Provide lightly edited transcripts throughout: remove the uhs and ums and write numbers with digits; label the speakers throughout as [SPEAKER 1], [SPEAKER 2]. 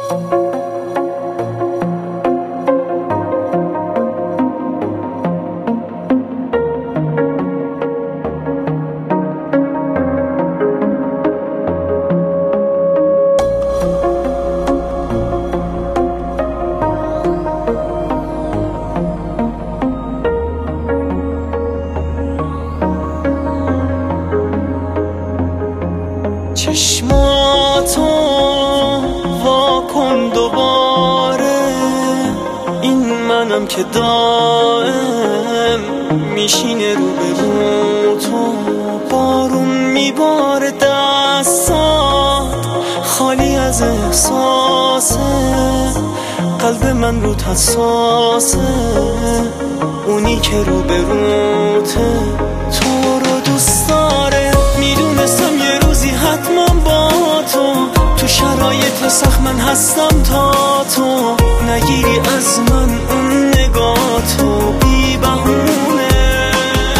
[SPEAKER 1] چشماتو واکن دوباره، این منم که دائم میشینه رو به رو تو. بارون میباره دستات خالی از احساسه، قلب من رو حساسه، اونی که رو به روته تو رو دوست داره. میدونستم یه روزی حتما با تو شرایط سخت من هستم تا تو نگیری از من اون نگاه تو بی بهونه.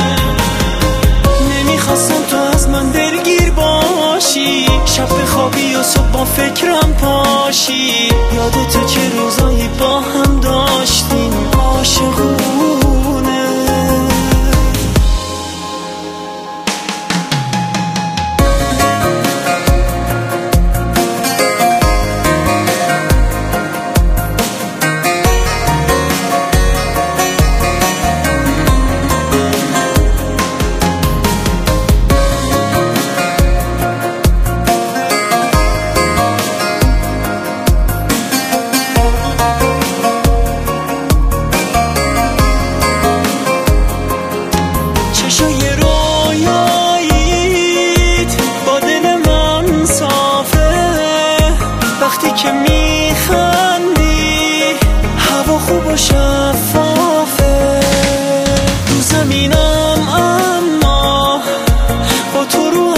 [SPEAKER 1] نمیخواستم تو از من دلگیر باشی، شب بخوابی و صبح با فکرم پاشی. یادت چه روزایی با هم داشتیم عاشقونه. چشای رویاییت با دل من صافه، وقتی که میخندی هوا خوب و شفافه. رو زمینم اما با تو رو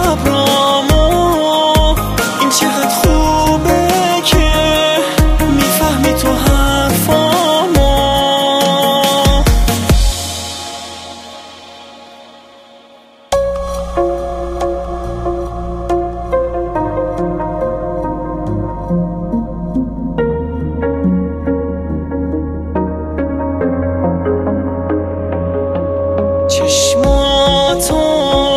[SPEAKER 1] ابرامو، این چقدر خوبه که میفهمی تو حرفامو. چشماتو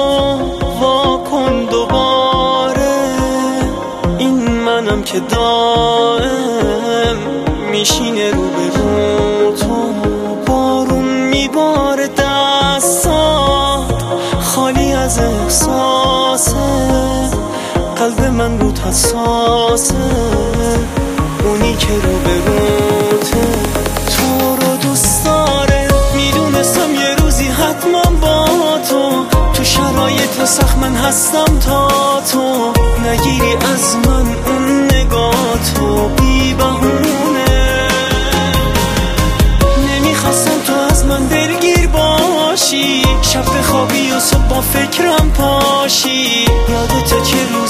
[SPEAKER 1] واکن دوباره، این منم که دائم میشینه رو به رو تو. بارون میباره دستات خالی از احساسه، قلب من رو حساسه، اونی که رو به روته تو رو دوست داره. میدونستم یه روزی حتما با تو شرایط سخت من هستم تا تو نگیری از من اون نگاه تو بی بهونه. نمیخواستم تو از من دلگیر باشی، شب بخوابی و صبح با فکرم پاشی. یادت چه